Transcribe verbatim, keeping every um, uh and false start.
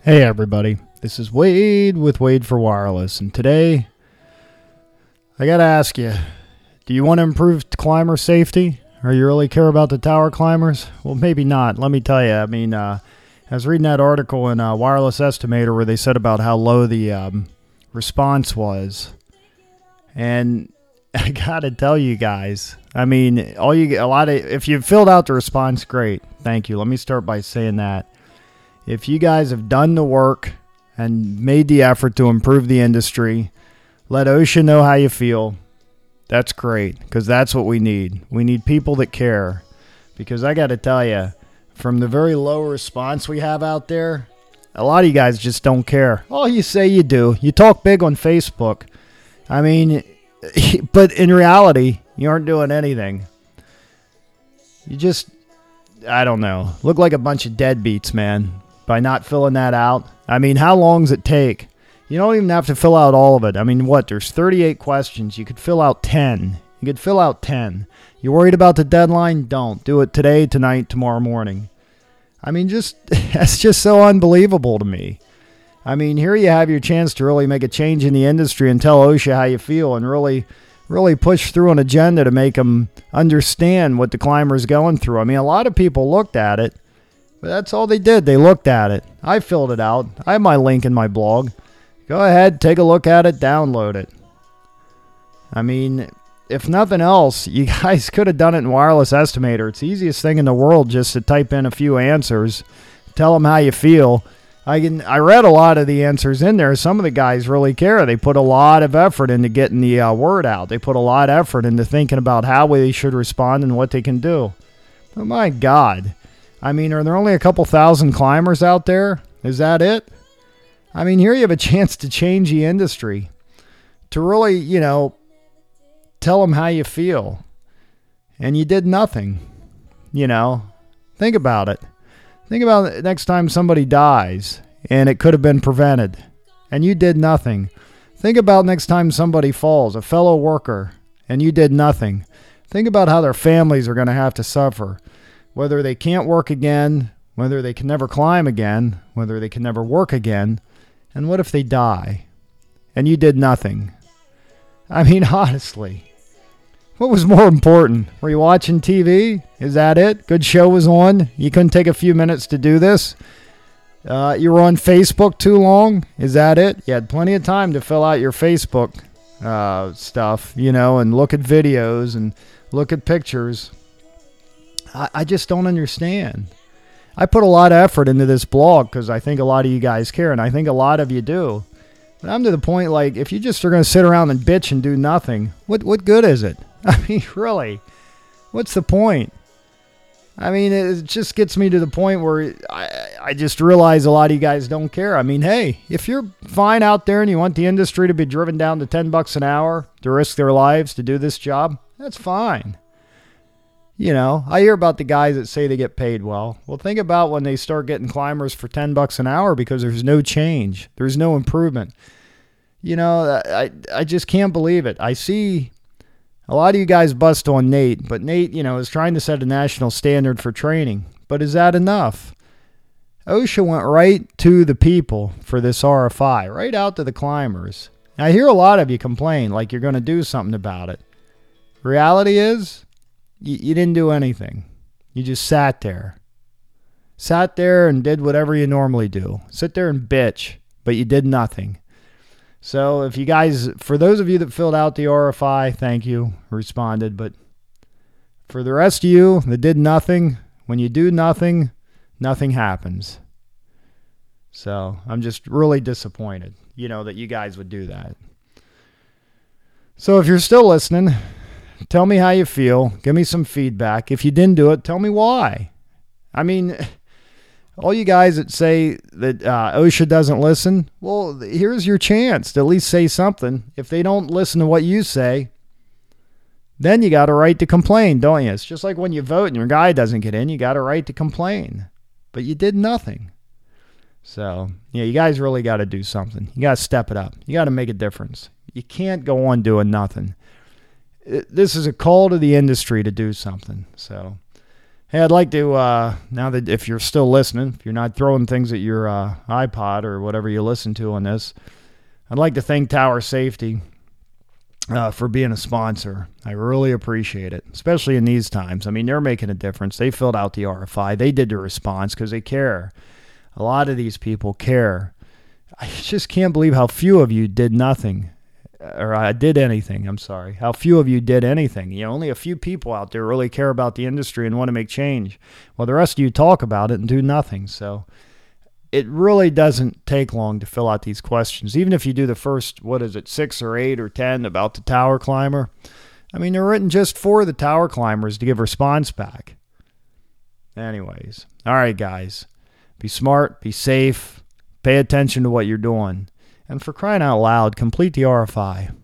Hey everybody, this is Wade with Wade for Wireless, and today I gotta ask you, do you want to improve climber safety, or you really care about the tower climbers? Well, maybe not. Let me tell you, I mean, uh, I was reading that article in uh, Wireless Estimator where they said about how low the um, response was, and I gotta tell you guys, I mean, all you a lot of if you filled out the response, great, thank you. Let me start by saying that. If you guys have done the work and made the effort to improve the industry, let OSHA know how you feel. That's great, because that's what we need. We need people that care. Because I got to tell you, from the very low response we have out there, a lot of you guys just don't care. Oh, you say you do. You talk big on Facebook. I mean, but in reality, you aren't doing anything. You just, I don't know, look like a bunch of deadbeats, man. By not filling that out. I mean, how long does it take? You don't even have to fill out all of it. I mean, what? There's thirty-eight questions. You could fill out ten. You could fill out ten. You worried about the deadline? Don't. Do it today, tonight, tomorrow morning. I mean, just that's just so unbelievable to me. I mean, here you have your chance to really make a change in the industry and tell OSHA how you feel and really, really push through an agenda to make them understand what the climber's going through. I mean, a lot of people looked at it. But that's all they did. They looked at it. I filled it out. I have my link in my blog. Go ahead, take a look at it, download it. I mean, if nothing else, you guys could have done it in Wireless Estimator. It's the easiest thing in the world just to type in a few answers, tell them how you feel. I can. I read a lot of the answers in there. Some of the guys really care. They put a lot of effort into getting the uh, word out. They put a lot of effort into thinking about how they should respond and what they can do. But my God. I mean, are there only a couple thousand climbers out there? Is that it? I mean, here you have a chance to change the industry, to really, you know, tell them how you feel. And you did nothing, you know. Think about it. Think about it next time somebody dies and it could have been prevented and you did nothing. Think about next time somebody falls, a fellow worker, and you did nothing. Think about how their families are going to have to suffer. Whether they can't work again, whether they can never climb again, whether they can never work again, and what if they die? And you did nothing. I mean, honestly, what was more important? Were you watching T V? Is that it? Good show was on? You couldn't take a few minutes to do this? Uh, you were on Facebook too long? Is that it? You had plenty of time to fill out your Facebook uh, stuff, you know, and look at videos and look at pictures. I just don't understand. I put a lot of effort into this blog because I think a lot of you guys care, and I think a lot of you do. But I'm to the point, like, if you just are going to sit around and bitch and do nothing, what what good is it? I mean, really, what's the point? I mean, it just gets me to the point where I, I just realize a lot of you guys don't care. I mean, hey, if you're fine out there and you want the industry to be driven down to ten bucks an hour to risk their lives to do this job, that's fine. You know, I hear about the guys that say they get paid well. Well, think about when they start getting climbers for ten bucks an hour because there's no change. There's no improvement. You know, I I just can't believe it. I see a lot of you guys bust on Nate, but Nate, you know, is trying to set a national standard for training. But is that enough? OSHA went right to the people for this R F I, right out to the climbers. I hear a lot of you complain like you're going to do something about it. Reality is, You, you didn't do anything. You just sat there. Sat there and did whatever you normally do. Sit there and bitch, but you did nothing. So if you guys, for those of you that filled out the R F I, thank you, responded. But for the rest of you that did nothing, when you do nothing, nothing happens. So I'm just really disappointed, you know, that you guys would do that. So if you're still listening, tell me how you feel. Give me some feedback. If you didn't do it, tell me why. I mean, all you guys that say that uh, OSHA doesn't listen, well, here's your chance to at least say something. If they don't listen to what you say, then you got a right to complain, don't you? It's just like when you vote and your guy doesn't get in, you got a right to complain. But you did nothing. So, yeah, you guys really got to do something. You got to step it up. You got to make a difference. You can't go on doing nothing. This is a call to the industry to do something. So Hey, I'd like to, uh, now that if you're still listening, if you're not throwing things at your uh, iPod or whatever you listen to on this, I'd like to thank Tower Safety uh, for being a sponsor. I really appreciate it, especially in these times. I mean, they're making a difference. They filled out the R F I. They did the response because they care. A lot of these people care. I just can't believe how few of you did nothing. Or I did anything, I'm sorry. How few of you did anything. You know, only a few people out there really care about the industry and want to make change. Well, the rest of you talk about it and do nothing. So it really doesn't take long to fill out these questions. Even if you do the first, what is it, six or eight or ten about the tower climber. I mean, they're written just for the tower climbers to give response back. Anyways, all right, guys. Be smart, be safe, pay attention to what you're doing. And for crying out loud, complete the R F I.